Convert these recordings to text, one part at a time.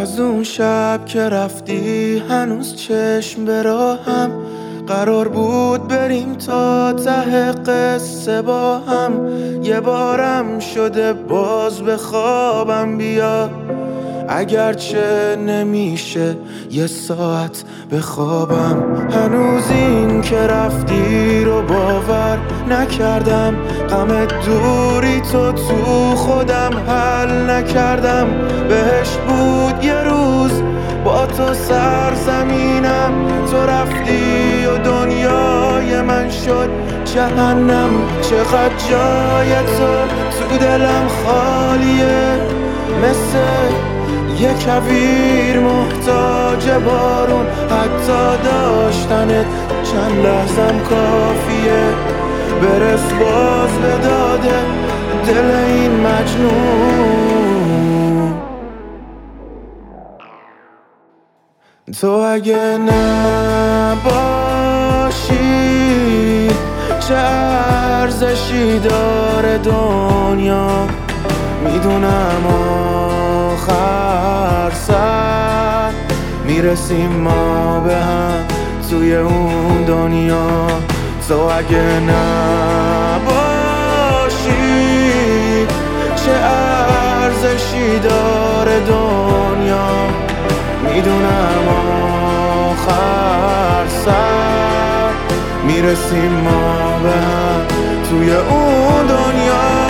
از اون شب که رفتی هنوز چشم به راهم، قرار بود بریم تا ته قصه با هم. یه بارم شده باز به خوابم بیا، اگرچه نمیشه یه ساعت بخوابم. هنوز این که رفتی رو باور نکردم، غم دوری تو خودم حل نکردم. بهش بود یه روز با تو سرزمینم، تو رفتی و دنیای من شد جهنم. چقدر جای تو دلم خالیه، مثل یه کویر محتاج بارون. حتی داشتنت چند لحظم کافیه، برس باز به داده دل این مجنون. تو اگه نباشی چه ارزشی داره دنیا؟ میدونم آخر سر میرسیم ما به هم توی اون دنیا. تو اگه نباشی چه ارزشی داره دنیا؟ میدونم آخر سر میرسیم ما به هم توی اون دنیا.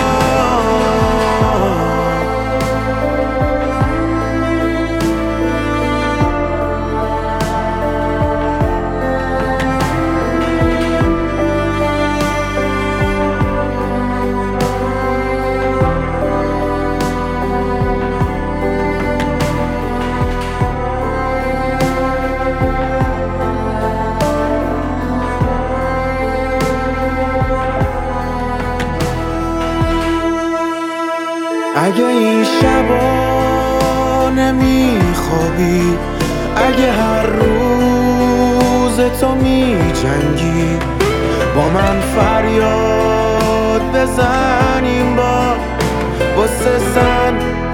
اگه این شبا نمیخوابی، اگه هر روز تو میجنگی، با من فریاد بزنیم واسه زن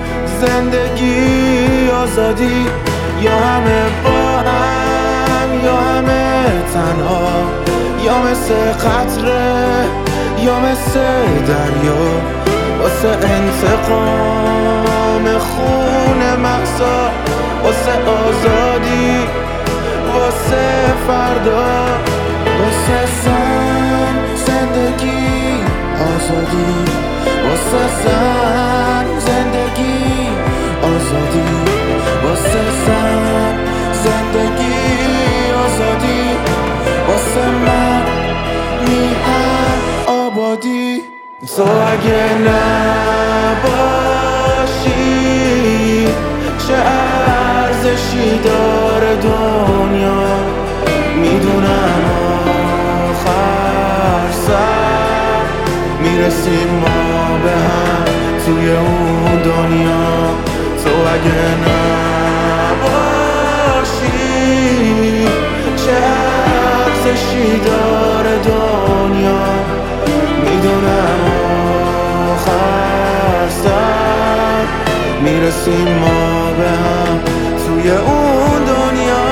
زندگی آزادی. یا همه با هم یا همه تنها، یا مثل قطره یا مثل دریا. واسه انتقام خون مهسا، واسه آزادی، واسه فردا، واسه زن زندگی آزادی، واسه زن زندگی آزادی، واسه زن زندگی آزادی، واسه من میهن آبادی. تو اگه نباشی چه ارزشی داره دنیا؟ میدونم آخر سر میرسیم ما به هم توی اون دنیا. تو اگه نباشی چه ارزشی داره دنیا؟ میدونم آخر سر میرسیم ما به هم توی اون دنیا.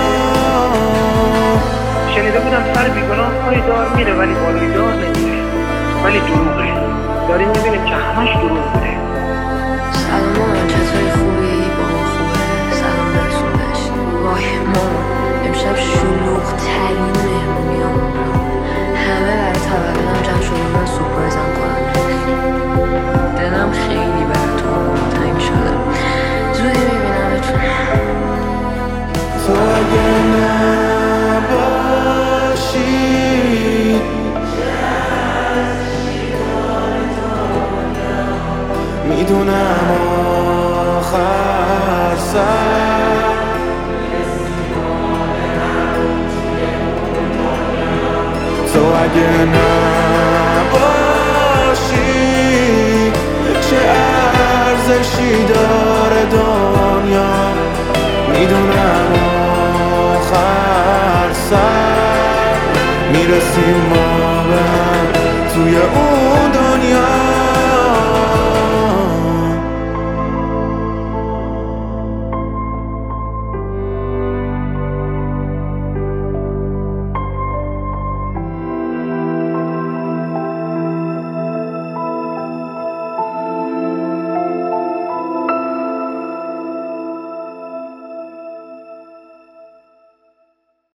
شنیده بودم سر بیگناه پای دار میره ولی بالای دار نمیره، ولی دروغه. داریم میبینیم که همش دروغ بوده. سلام مامان، چطوری؟ خوبی؟ بابا خوبه؟ سلام برسونش. وای مامان، امشب شلوغ ترین مهمونیامون بود. همه برای تولدم جمع شده من سورپرایزم کنن. دلم خیلی براتون تنگ شده. زودی میبینمتون. تو اگه نباشی میدونم آخر سر تو اگه نباشی چه ارزشی داره دنیا؟ میدونم آخر سر میرسیم ما به هم توی اون